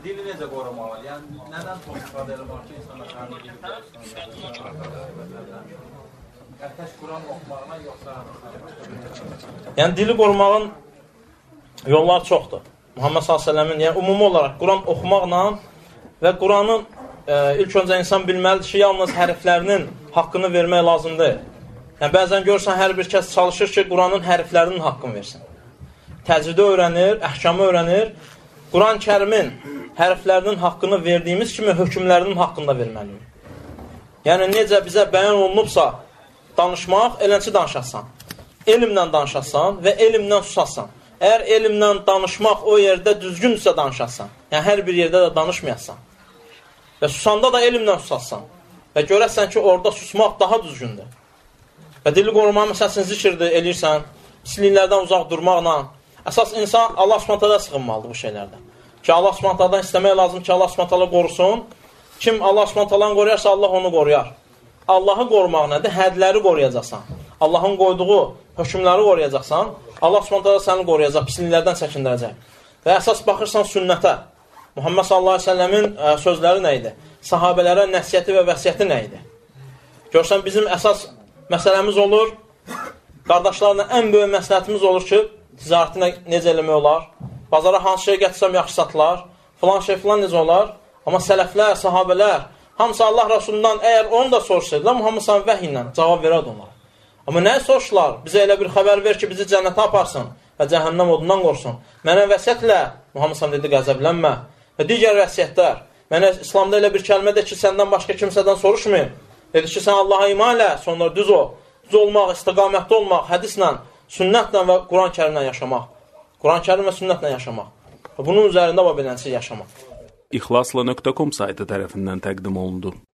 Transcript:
Dili necə qorumalı? Yəni, nədən çox istifadə edilir ki, insanlar xanı tək Quran oxumağına yoxsa... Yəni, dili qorumağın yolları çoxdur. Muhammed s.ə.v-in, yəni ümumi olaraq Quran oxumaqla və Quranın ilk öncə insan bilməlidir ki, yalnız hərflərinin haqqını vermək lazımdır. Yəni, bəzən görürsən, hər bir kəs çalışır ki, Quranın hərflərinin haqqını versin. Təcvidi öyrənir, əhkamı öyrənir. Quran-Kərimin hərflərinin haqqını verdiyimiz kimi hökmlərinin haqqında verməliyik. Yəni, necə bizə bəyan olunubsa danışmaq, elənçi danışasan. Elmlə danışasan və elmlə susasan. Əgər elmlə danışmaq o yerdə düzgündürsə danışasan, yəni hər bir yerdə də danışmayasan və susanda da elmlə susasan və görəsən ki, orada susmaq daha düzgündür. Və dili qorumaq məsələsini zikirdir, eləyirsən, pisliklərdən uzaq durmaqla. Əsas insan Allah Subhanahu sığınmalıdır bu şeylərdə. Ki, Allah Subhanahu istəmək lazım ki, Allah Subhanahu qorusun. Kim Allah Subhanahu qoruyarsa, Allah onu qoruyar. Allahı qorumaq nədir? Hədləri qoruyacaqsan. Allahın qoyduğu hökmləri qoruyacaqsan. Allah Subhanahu səni qoruyacaq, pisliklərdən çəkindirəcək. Və əsas baxırsan sünnətə. Muhammed s.ə.v-in sözləri nə idi? Sahabələrə nəsiyyəti və vəsiyyəti nə idi? Görsən, bizim əsas məsələmiz olur. Qardaşlarla ən böyük məsləhətimiz olur ki, ticarəti necə eləmək olar? Bazara hansı şey gətirsəm yaxşı satılar? Filan şey filan necə olar? Amma sələflər, sahabələr, hamısı Allah Rasulundan əgər onu da soruşsaydılar, Muhammed s.ə.v vəhy ilə cavab verərdi onlara. Amma nəyə soruşdular? Bizə elə bir xəbər ver ki, bizi cənnətə aparsın və cəhənnəm odundan qorusun. Mənə vəsiyyətlə, Muhammed s.ə.v dedi, qəzəblənmə. Və digər vəsiyyətlər. Mənə İslamda elə bir kəlmə də ki, səndən başqa kimsədən soruşmayın. Dedi ki, sən Allaha iman elə, sonra düz ol. Düz olmaq, istiqamətli olmaq, hədislə, sünnətlə və Quran-Kərimlə yaşamaq. Quran-Kərim və sünnətlə yaşamaq. Və bunun üzərində var beləncə yaşamaq. İxlasla.com saytı tərəfindən təqdim olundu.